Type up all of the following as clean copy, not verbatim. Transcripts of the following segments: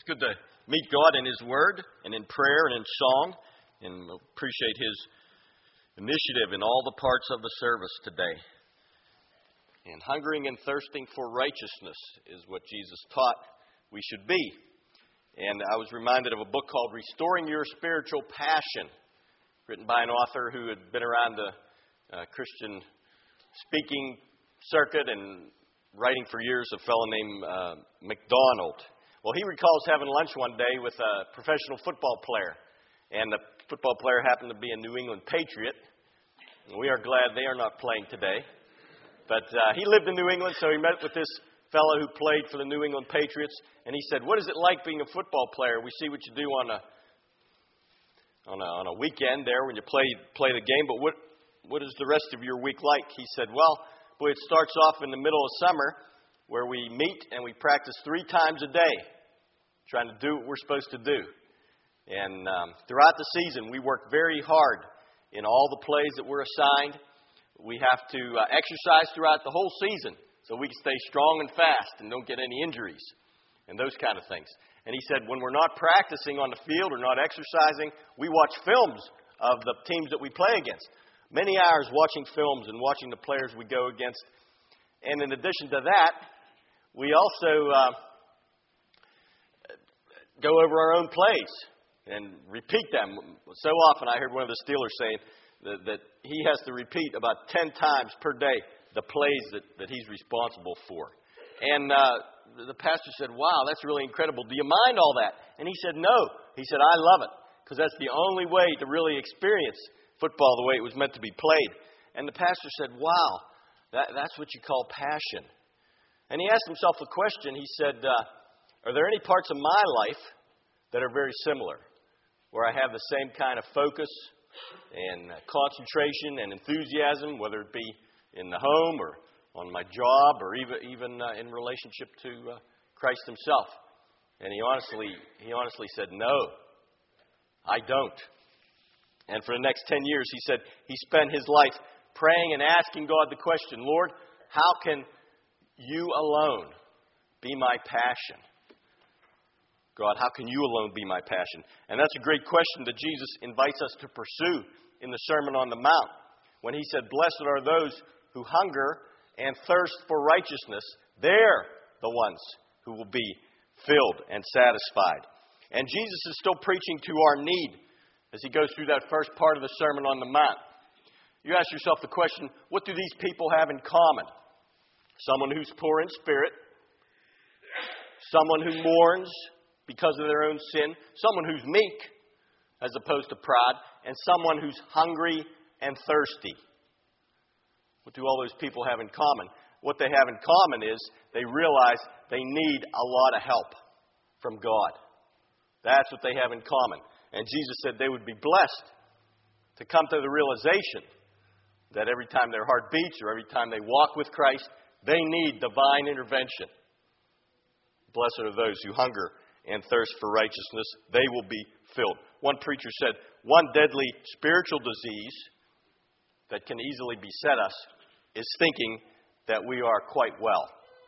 It's good to meet God in His Word and in prayer and in song, and appreciate His initiative in all the parts of the service today. And hungering and thirsting for righteousness is what Jesus taught we should be. And I was reminded of a book called Restoring Your Spiritual Passion, written by an author who had been around the Christian speaking circuit and writing for years, a fellow named MacDonald. Well, he recalls having lunch one day with a professional football player, and the football player happened to be a New England Patriot. And we are glad they are not playing today. But he lived in New England, so he met with this fellow who played for the New England Patriots, and he said, "What is it like being a football player? We see what you do on a weekend there when you play the game, but what is the rest of your week like?" He said, "Well, boy, it starts off in the middle of summer, where we meet and we practice 3 times a day, trying to do what we're supposed to do. And throughout the season, we work very hard in all the plays that we're assigned. We have to exercise throughout the whole season so we can stay strong and fast and don't get any injuries and those kind of things." And he said, when we're not practicing on the field or not exercising, we watch films of the teams that we play against. Many hours watching films and watching the players we go against. And in addition to that, we also go over our own plays and repeat them. So often I heard one of the Steelers saying that he has to repeat about 10 times per day the plays that he's responsible for. And the pastor said, "Wow, that's really incredible. Do you mind all that?" And he said, "No." He said, "I love it, because that's the only way to really experience football the way it was meant to be played." And the pastor said, "Wow, that's what you call passion." And he asked himself a question. He said, are there any parts of my life that are very similar, where I have the same kind of focus and concentration and enthusiasm, whether it be in the home or on my job or even in relationship to Christ Himself? And he honestly said, "No, I don't." And for the next 10 years, he said he spent his life praying and asking God the question, "Lord, how can You alone be my passion? God, how can You alone be my passion?" And that's a great question that Jesus invites us to pursue in the Sermon on the Mount, when He said, "Blessed are those who hunger and thirst for righteousness. They're the ones who will be filled and satisfied." And Jesus is still preaching to our need as He goes through that first part of the Sermon on the Mount. You ask yourself the question, what do these people have in common? Someone who's poor in spirit, someone who mourns because of their own sin, someone who's meek as opposed to proud, and someone who's hungry and thirsty. What do all those people have in common? What they have in common is they realize they need a lot of help from God. That's what they have in common. And Jesus said they would be blessed to come to the realization that every time their heart beats or every time they walk with Christ, they need divine intervention. Blessed are those who hunger and thirst for righteousness. They will be filled. One preacher said, one deadly spiritual disease that can easily beset us is thinking that we are quite well.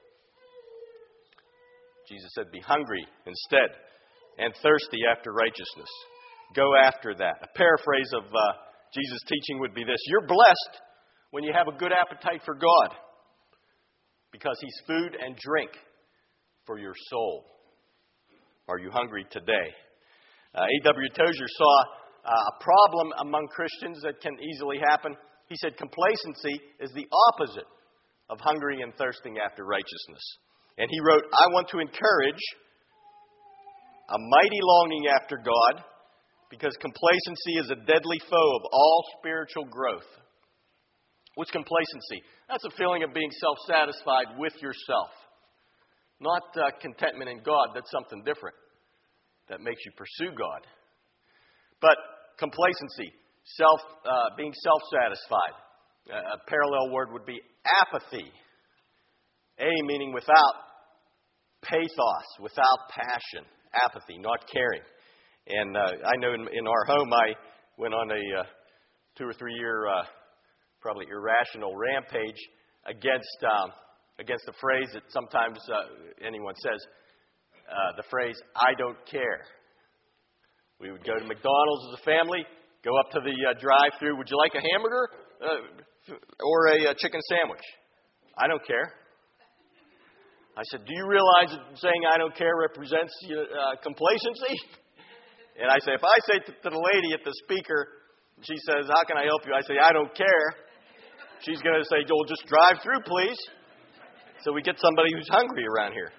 Jesus said, be hungry instead and thirsty after righteousness. Go after that. A paraphrase of Jesus' teaching would be this: you're blessed when you have a good appetite for God, because He's food and drink for your soul. Are you hungry today? A.W. Tozer saw a problem among Christians that can easily happen. He said complacency is the opposite of hungering and thirsting after righteousness. And he wrote, "I want to encourage a mighty longing after God, because complacency is a deadly foe of all spiritual growth." What's complacency? That's a feeling of being self-satisfied with yourself. Not contentment in God. That's something different that makes you pursue God. But complacency, being self-satisfied. A parallel word would be apathy. A meaning without pathos, without passion. Apathy, not caring. And I know in our home I went on a 2 or 3 year probably irrational rampage against the phrase that sometimes anyone says, the phrase, "I don't care." We would go to McDonald's as a family, go up to the drive-thru. "Would you like a hamburger or a chicken sandwich?" "I don't care." I said, "Do you realize that saying 'I don't care' represents complacency?" And I say, if I say to the lady at the speaker, she says, "How can I help you?" I say, "I don't care." She's going to say, "Well, just drive through, please." So we get somebody who's hungry around here.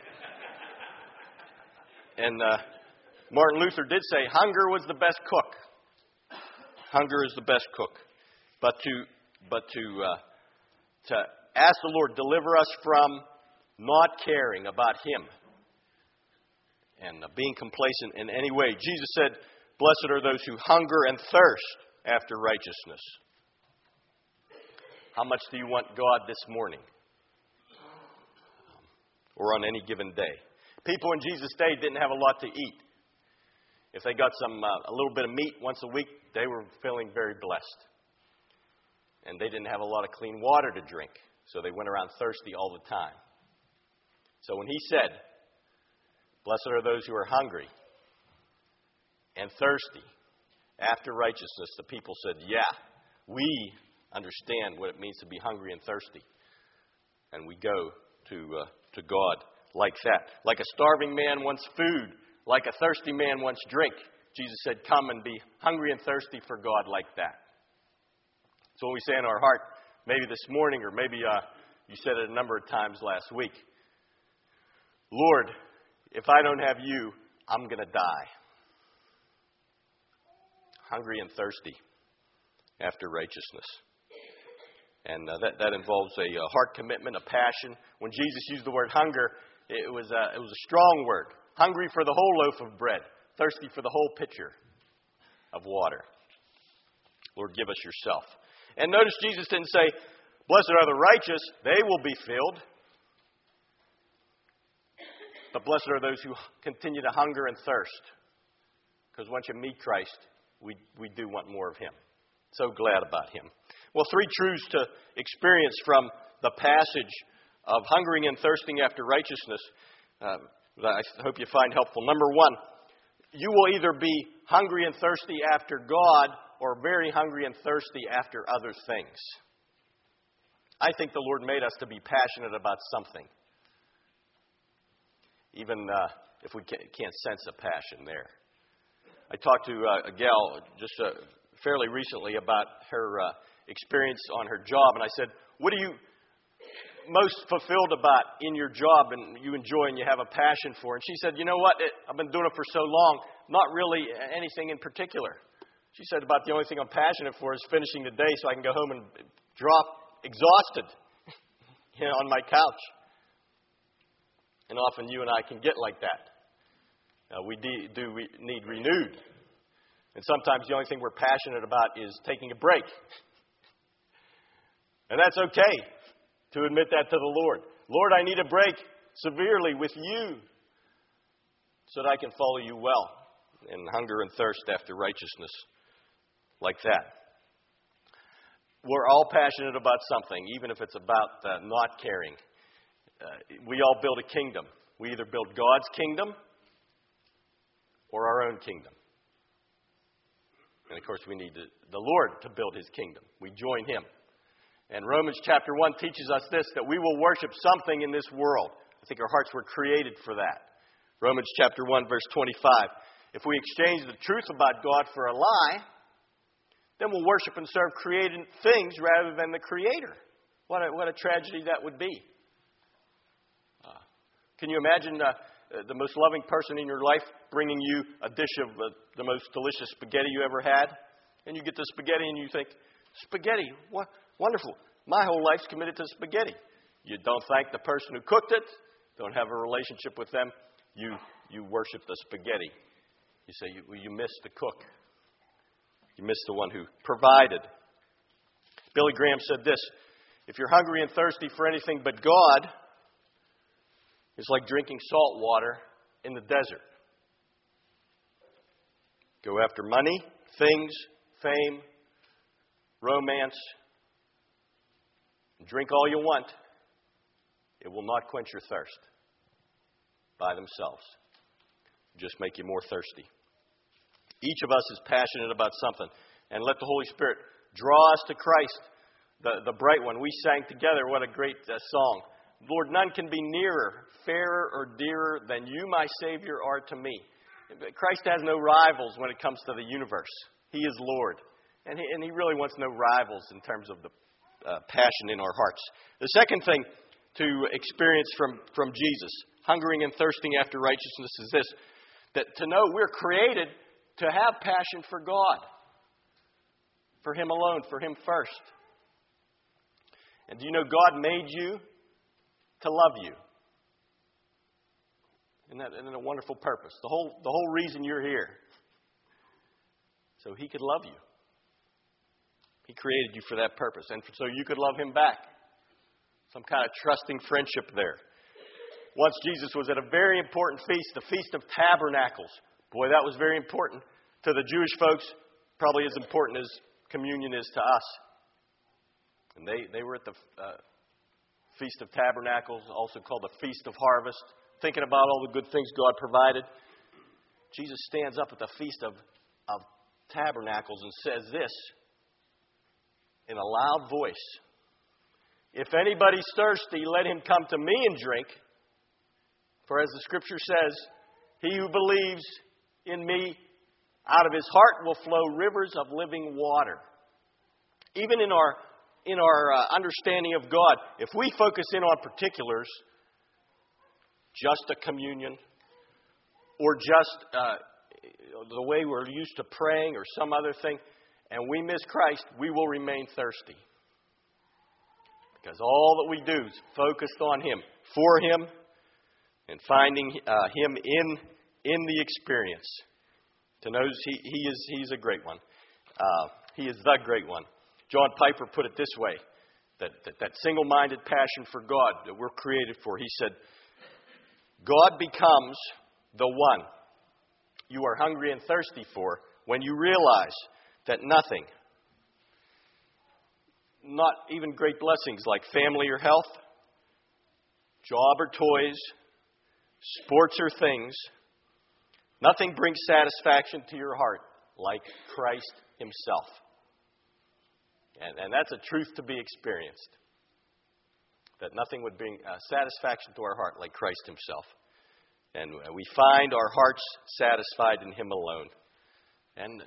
And Martin Luther did say hunger was the best cook. Hunger is the best cook. But to ask the Lord, deliver us from not caring about Him and being complacent in any way. Jesus said, "Blessed are those who hunger and thirst after righteousness." How much do you want God this morning? Or on any given day? People in Jesus' day didn't have a lot to eat. If they got a little bit of meat once a week, they were feeling very blessed. And they didn't have a lot of clean water to drink, so they went around thirsty all the time. So when He said, "Blessed are those who are hungry and thirsty after righteousness," the people said, "Yeah, we understand what it means to be hungry and thirsty." And we go to God like that. Like a starving man wants food, like a thirsty man wants drink. Jesus said, "Come and be hungry and thirsty for God like that." So when we say in our heart, maybe this morning, or maybe you said it a number of times last week, "Lord, if I don't have You, I'm going to die." Hungry and thirsty after righteousness. And that involves a heart commitment, a passion. When Jesus used the word hunger, it was a strong word. Hungry for the whole loaf of bread. Thirsty for the whole pitcher of water. Lord, give us Yourself. And notice Jesus didn't say, "Blessed are the righteous, they will be filled." But blessed are those who continue to hunger and thirst. Because once you meet Christ, we do want more of Him. So glad about Him. Well, 3 truths to experience from the passage of hungering and thirsting after righteousness that I hope you find helpful. Number 1, you will either be hungry and thirsty after God or very hungry and thirsty after other things. I think the Lord made us to be passionate about something. Even if we can't sense a passion there. I talked to a gal just fairly recently about her experience on her job, and I said, "What are you most fulfilled about in your job and you enjoy and you have a passion for?" And she said, "You know what? I've been doing it for so long, not really anything in particular." She said, "About the only thing I'm passionate for is finishing the day so I can go home and drop exhausted on my couch." And often you and I can get like that. We need renewed. And sometimes the only thing we're passionate about is taking a break. And that's okay to admit that to the Lord. "Lord, I need a break severely with You so that I can follow You well and hunger and thirst after righteousness like that." We're all passionate about something, even if it's about not caring. We all build a kingdom. We either build God's kingdom or our own kingdom. And of course, we need the Lord to build His kingdom. We join Him. And Romans chapter 1 teaches us this, that we will worship something in this world. I think our hearts were created for that. Romans chapter 1, verse 25. If we exchange the truth about God for a lie, then we'll worship and serve created things rather than the Creator. What a tragedy that would be. Can you imagine the most loving person in your life bringing you a dish of the most delicious spaghetti you ever had? And you get the spaghetti and you think, "Spaghetti, what wonderful. My whole life's committed to spaghetti." You don't thank the person who cooked it, don't have a relationship with them. You worship the spaghetti. You say, you miss the cook. You miss the one who provided. Billy Graham said this, "If you're hungry and thirsty for anything but God, it's like drinking salt water in the desert. Go after money, things, fame, romance. Drink all you want. It will not quench your thirst." by themselves. Just make you more thirsty. Each of us is passionate about something. And let the Holy Spirit draw us to Christ, the bright one. We sang together, what a great song. Lord, none can be nearer, fairer, or dearer than you, my Savior, are to me. Christ has no rivals when it comes to the universe. He is Lord. And he really wants no rivals in terms of the passion in our hearts. The second thing to experience from Jesus, hungering and thirsting after righteousness, is this: that to know we're created to have passion for God, for Him alone, for Him first. And do you know God made you to love you? Isn't that a wonderful purpose? The whole reason you're here, so He could love you. He created you for that purpose, and so you could love Him back. Some kind of trusting friendship there. Once Jesus was at a very important feast, the Feast of Tabernacles. Boy, that was very important to the Jewish folks, probably as important as communion is to us. And they were at the Feast of Tabernacles, also called the Feast of Harvest, thinking about all the good things God provided. Jesus stands up at the Feast of Tabernacles and says this in a loud voice: "If anybody's thirsty, let him come to me and drink. For as the Scripture says, he who believes in me, out of his heart will flow rivers of living water." Even in our understanding of God, if we focus in on particulars, just a communion, or just the way we're used to praying or some other thing, and we miss Christ, we will remain thirsty. Because all that we do is focused on Him, for Him, and finding Him in the experience. To know He's a great one. He is the great one. John Piper put it this way, that single-minded passion for God that we're created for. He said, God becomes the one you are hungry and thirsty for when you realize that nothing, not even great blessings like family or health, job or toys, sports or things, nothing brings satisfaction to your heart like Christ Himself. And that's a truth to be experienced. That nothing would bring satisfaction to our heart like Christ Himself. And we find our hearts satisfied in Him alone. And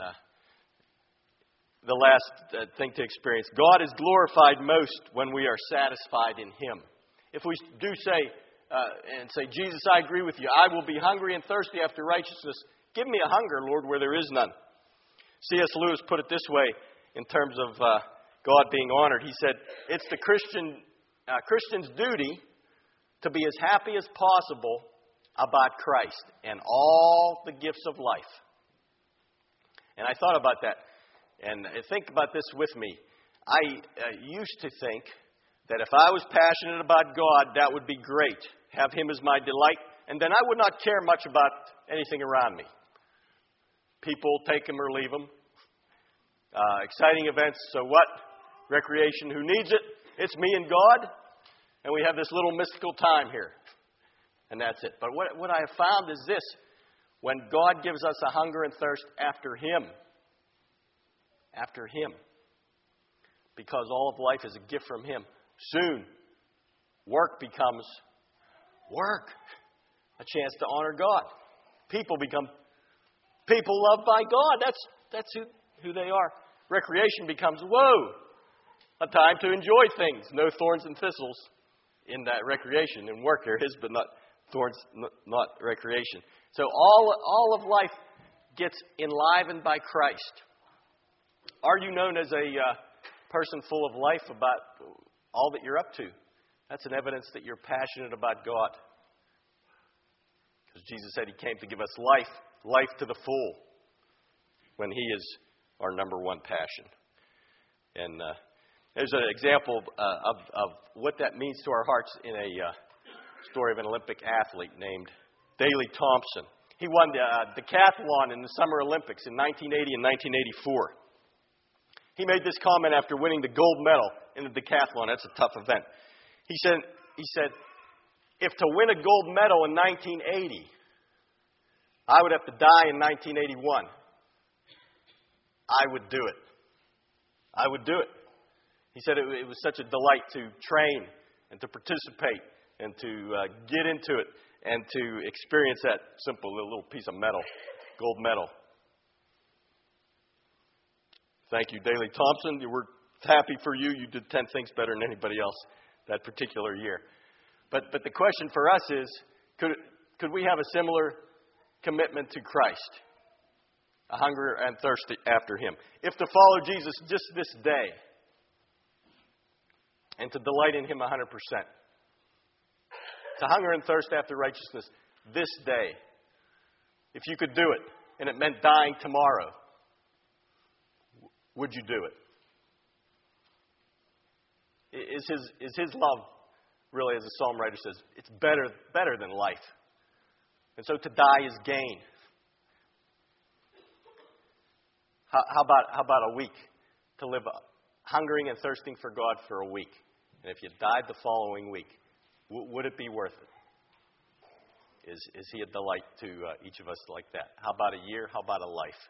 the last thing to experience, God is glorified most when we are satisfied in Him. If we do say, Jesus, I agree with you. I will be hungry and thirsty after righteousness. Give me a hunger, Lord, where there is none. C.S. Lewis put it this way in terms of God being honored. He said, it's the Christian's duty to be as happy as possible about Christ and all the gifts of life. And I thought about that. And think about this with me. I used to think that if I was passionate about God, that would be great. Have Him as my delight. And then I would not care much about anything around me. People, take Him or leave Him. Exciting events, so what? Recreation, who needs it? It's me and God. And we have this little mystical time here. And that's it. But what I have found is this. When God gives us a hunger and thirst after Him, because all of life is a gift from Him, soon work becomes work. A chance to honor God. People become people loved by God. That's who they are. Recreation becomes, whoa, a time to enjoy things. No thorns and thistles in that recreation. In work there is, but not thorns, not recreation. So all of life gets enlivened by Christ. Are you known as a person full of life about all that you're up to? That's an evidence that you're passionate about God. Because Jesus said He came to give us life to the full, when He is our number one passion. And there's an example of what that means to our hearts in a story of an Olympic athlete named Daley Thompson. He won the decathlon in the Summer Olympics in 1980 and 1984. He made this comment after winning the gold medal in the decathlon. That's a tough event. He said, if to win a gold medal in 1980, I would have to die in 1981, I would do it. I would do it. He said it was such a delight to train and to participate and to get into it and to experience that simple little piece of metal, gold medal. Thank you, Daley Thompson. We're happy for you. You did 10 things better than anybody else that particular year. But the question for us is, could we have a similar commitment to Christ? A hunger and thirst after Him. If to follow Jesus just this day and to delight in Him 100%. To hunger and thirst after righteousness this day. If you could do it and it meant dying tomorrow, would you do it? Is His love really, as the psalm writer says, it's better than life. And so to die is gain. How about a week? To live hungering and thirsting for God for a week. And if you died the following week, would it be worth it? Is He a delight to each of us like that? How about a year? How about a life?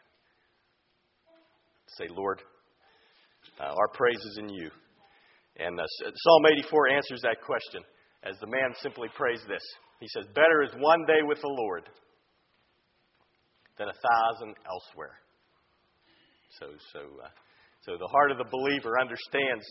Say, Lord, our praise is in You. And Psalm 84 answers that question as the man simply prays this. He says, better is one day with the Lord than 1,000 elsewhere. So the heart of the believer understands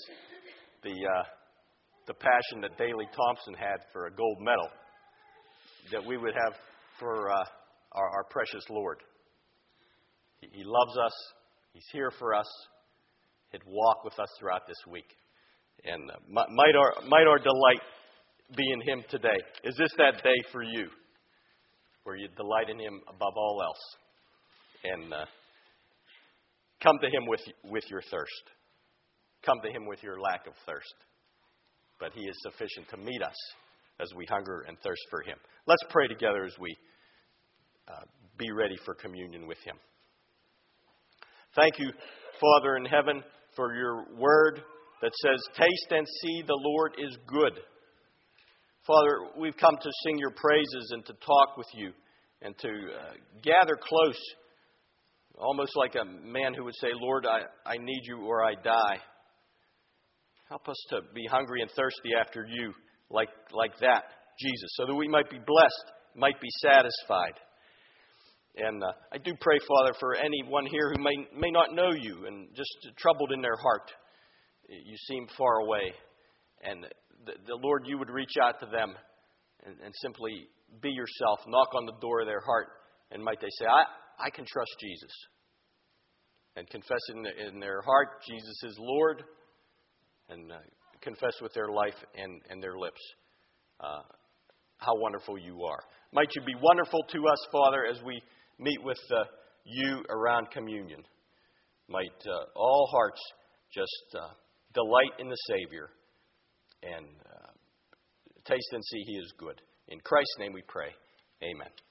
the passion that Daley Thompson had for a gold medal that we would have for our precious Lord. He loves us. He's here for us. He'd walk with us throughout this week. And might our delight be in Him today? Is this that day for you where you delight in Him above all else? And come to Him with your thirst. Come to Him with your lack of thirst. But He is sufficient to meet us as we hunger and thirst for Him. Let's pray together as we be ready for communion with Him. Thank You, Father in heaven, for Your word that says, taste and see the Lord is good. Father, we've come to sing Your praises and to talk with You and to gather close, almost like a man who would say, Lord, I need You or I die. Help us to be hungry and thirsty after You like that, Jesus, so that we might be blessed, might be satisfied. And I do pray, Father, for anyone here who may not know You and just troubled in their heart. You seem far away. And the Lord, You would reach out to them and simply be Yourself, knock on the door of their heart, and might they say, I can trust Jesus. And confess in their heart, Jesus is Lord, and confess with their life and their lips how wonderful You are. Might You be wonderful to us, Father, as we meet with You around communion. Might all hearts just delight in the Savior and taste and see He is good. In Christ's name we pray. Amen.